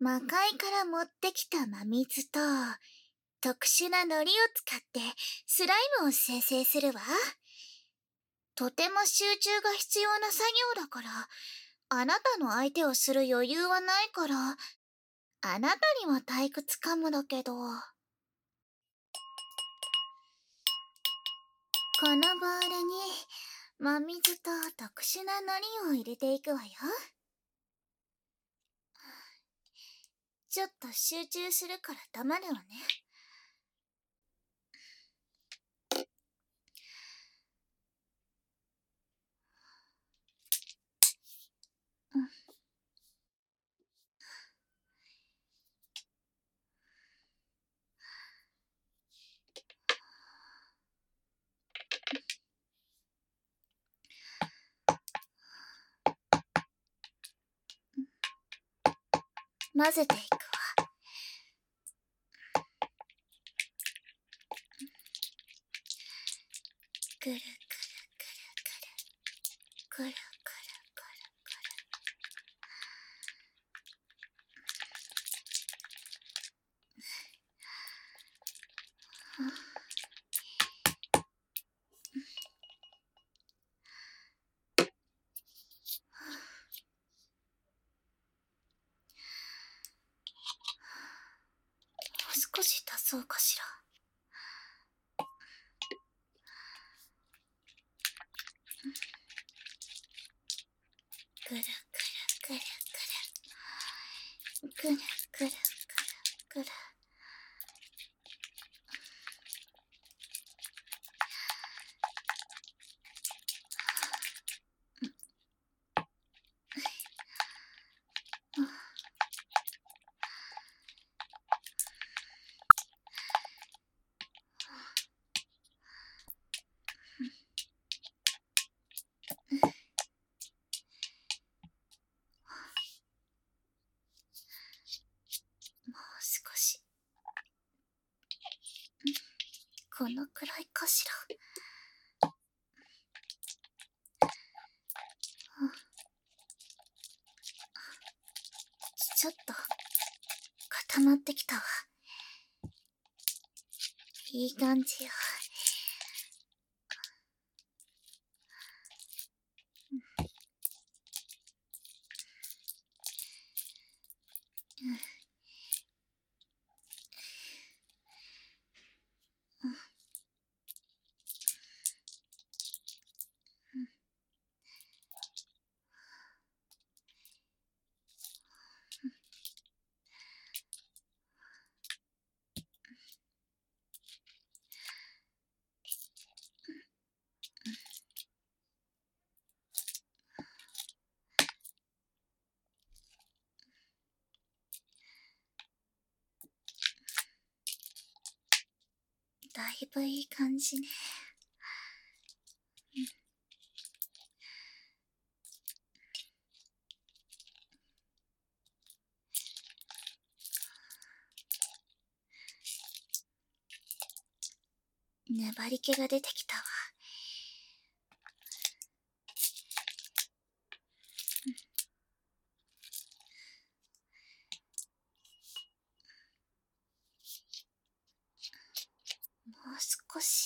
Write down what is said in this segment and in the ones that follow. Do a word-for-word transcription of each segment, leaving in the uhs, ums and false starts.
魔界から持ってきた真水と、特殊な糊を使ってスライムを生成するわ。とても集中が必要な作業だから、あなたの相手をする余裕はないから、あなたには退屈かもだけど。このボールに真水と特殊な糊を入れていくわよ。ちょっと集中するから黙るわね。うん。混ぜていくわ。くるくるくるくるくるくるくるくる。もう少し足そうかしら。くるくるくるくるくるくるくるくる。もう少し。このくらいかしら。ちょっと固まってきたわ。いい感じよ。うん。だいぶいい感じね。粘り気が出てきたわ。もう少し。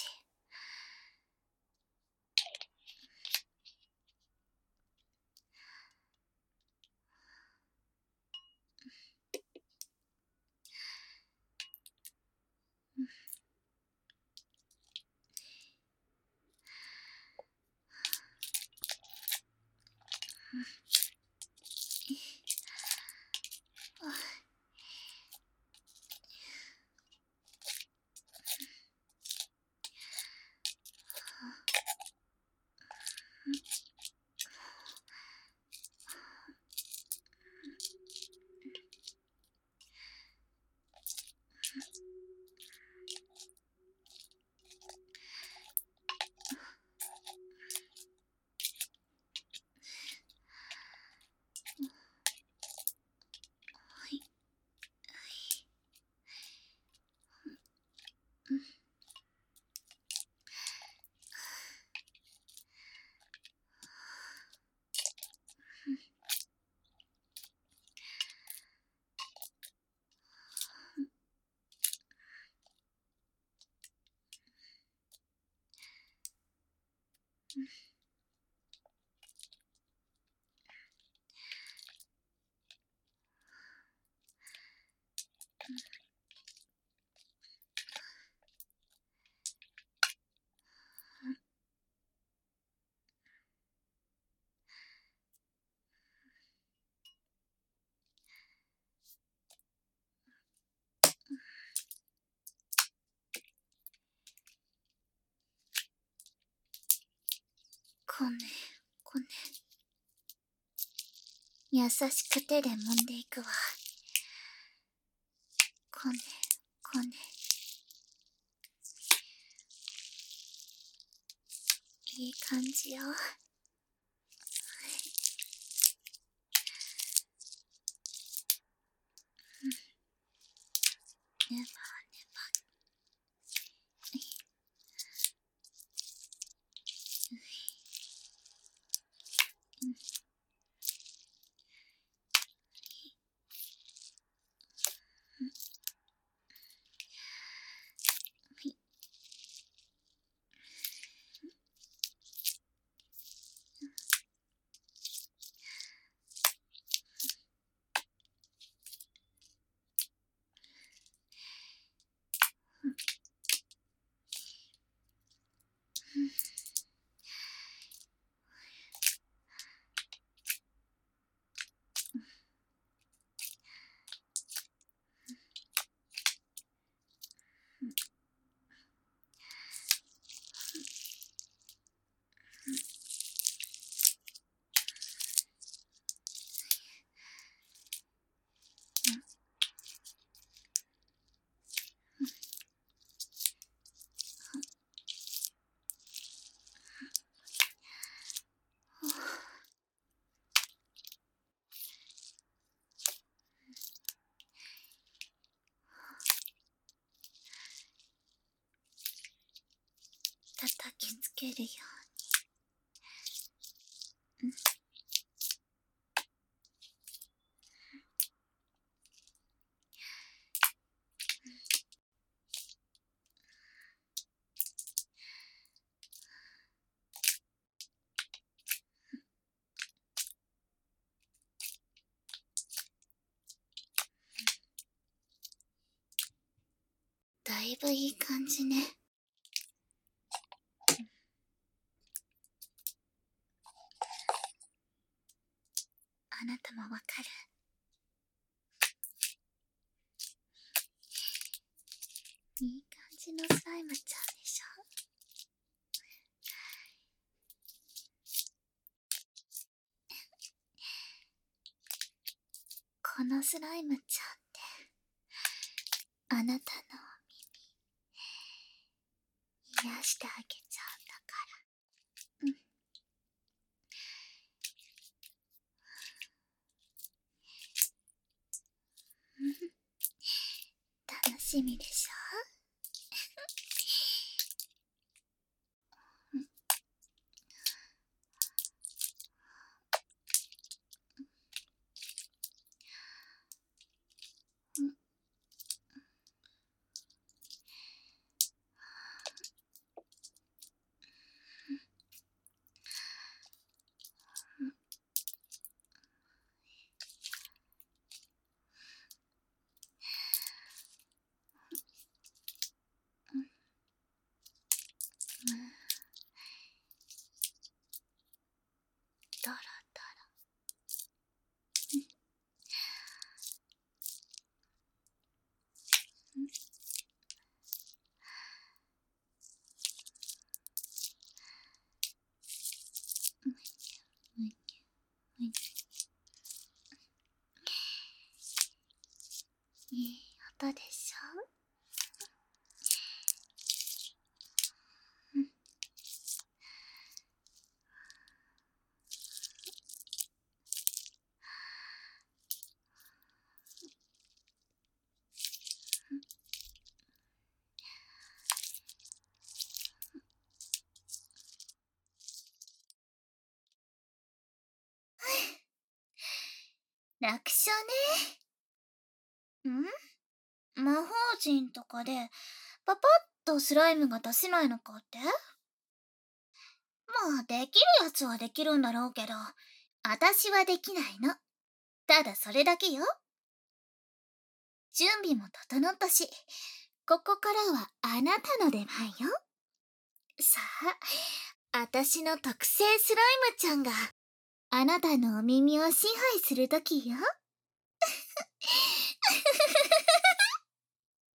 こねこね。優しく手で揉んでいくわ。こねこね。いい感じよ。ねばねば。叩きつけるように。だいぶいい感じね。あなたもわかる？いい感じのスライムちゃんでしょ。このスライムちゃんってあなたの耳癒してあげちゃうんだから。うん。楽しみでしょ？ドロドロ。いい音でしょ？楽勝ね。ん？魔法陣とかでパパッとスライムが出せないのかって？まあ、できるやつはできるんだろうけど、あたしはできないの。ただそれだけよ。準備も整ったし、ここからはあなたの出番よ。さあ、あたしの特製スライムちゃんが、あなたのお耳を支配するときよ。